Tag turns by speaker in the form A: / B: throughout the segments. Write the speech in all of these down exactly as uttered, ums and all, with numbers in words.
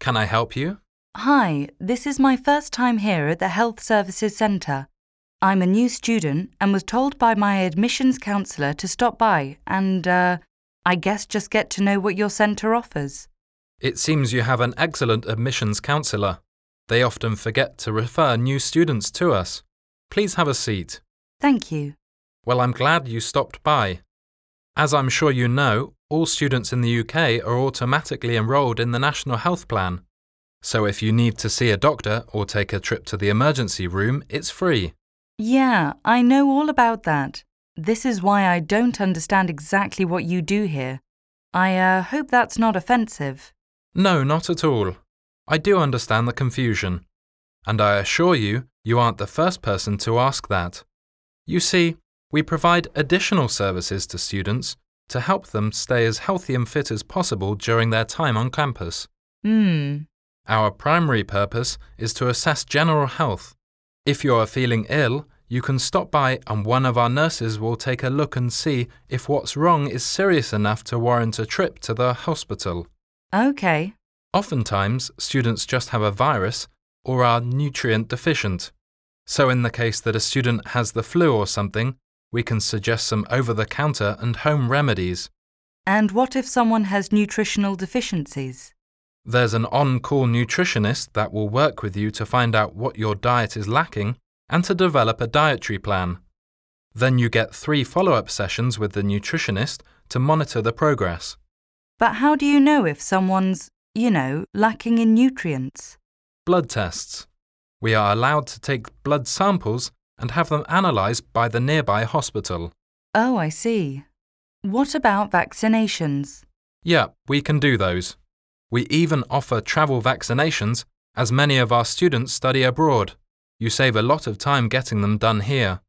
A: Can I help you?
B: Hi, this is my first time here at the Health Services Centre. I'm a new student and was told by my admissions counsellor to stop by and, uh, I guess just get to know what your centre offers.
A: It seems you have an excellent admissions counsellor. They often forget to refer new students to us. Please have a seat.
B: Thank you.
A: Well, I'm glad you stopped by. As I'm sure you know, all students in the U K are automatically enrolled in the National Health Plan. So if you need to see a doctor or take a trip to the emergency room, it's free.
B: Yeah, I know all about that. This is why I don't understand exactly what you do here. I uh, hope that's not offensive.
A: No, not at all. I do understand the confusion. And I assure you, you aren't the first person to ask that. You see, we provide additional services to students to help them stay as healthy and fit as possible during their time on campus.
B: Hmm.
A: Our primary purpose is to assess general health. If you are feeling ill, you can stop by and one of our nurses will take a look and see if what's wrong is serious enough to warrant a trip to the hospital.
B: Okay.
A: Oftentimes, students just have a virus or are nutrient deficient. So in the case that a student has the flu or something, we can suggest some over-the-counter and home remedies.
B: And what if someone has nutritional deficiencies?
A: There's an on-call nutritionist that will work with you to find out what your diet is lacking and to develop a dietary plan. Then you get three follow-up sessions with the nutritionist to monitor the progress.
B: But how do you know if someone's, you know, lacking in nutrients?
A: Blood tests. We are allowed to take blood samples and have them analysed by the nearby hospital.
B: Oh, I see. What about vaccinations?
A: Yeah, we can do those. We even offer travel vaccinations, as many of our students study abroad. You save a lot of time getting them done here.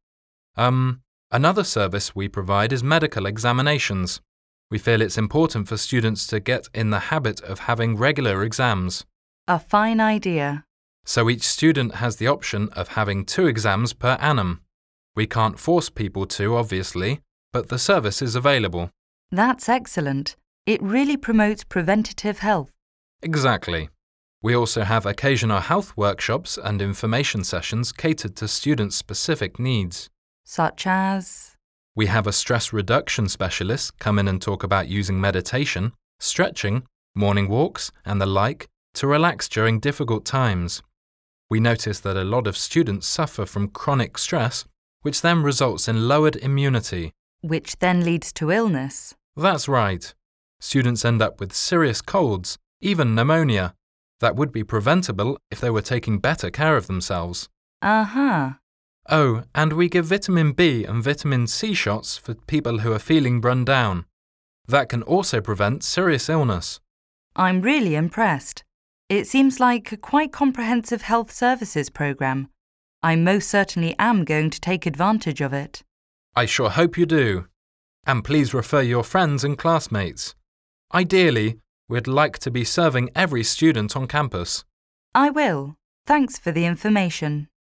A: Um, another service we provide is medical examinations. We feel it's important for students to get in the habit of having regular exams.
B: A fine idea.
A: So each student has the option of having two exams per annum. We can't force people to, obviously, but the service is available.
B: That's excellent. It really promotes preventative health.
A: Exactly. We also have occasional health workshops and information sessions catered to students' specific needs.
B: Such as?
A: We have a stress reduction specialist come in and talk about using meditation, stretching, morning walks, and the like to relax during difficult times. We notice that a lot of students suffer from chronic stress, which then results in lowered immunity.
B: Which then leads to illness.
A: That's right. Students end up with serious colds, even pneumonia. That would be preventable if they were taking better care of themselves.
B: Uh-huh.
A: Oh, and we give vitamin B and vitamin C shots for people who are feeling run down. That can also prevent serious illness.
B: I'm really impressed. It seems like a quite comprehensive health services programme. I most certainly am going to take advantage of it.
A: I sure hope you do. And please refer your friends and classmates. Ideally, we'd like to be serving every student on campus.
B: I will. Thanks for the information.